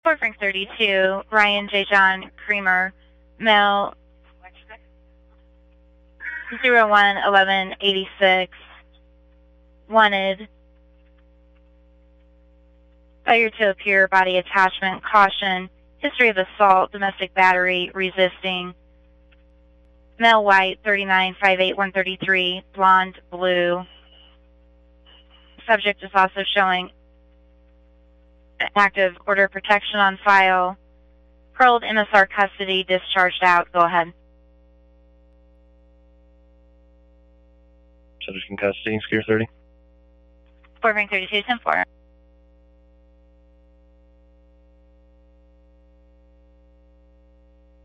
Fort Frank 32, Ryan J. John Creamer, male, 01-11-86, wanted, failure to appear, body attachment, caution, history of assault, domestic battery, resisting, male white, 39-58-133, blonde, blue. Subject is also showing active order of protection on file. Paroled MSR custody, discharged out. Go ahead. Subject in custody, Secure 30. Fort Frank 32, 10-4.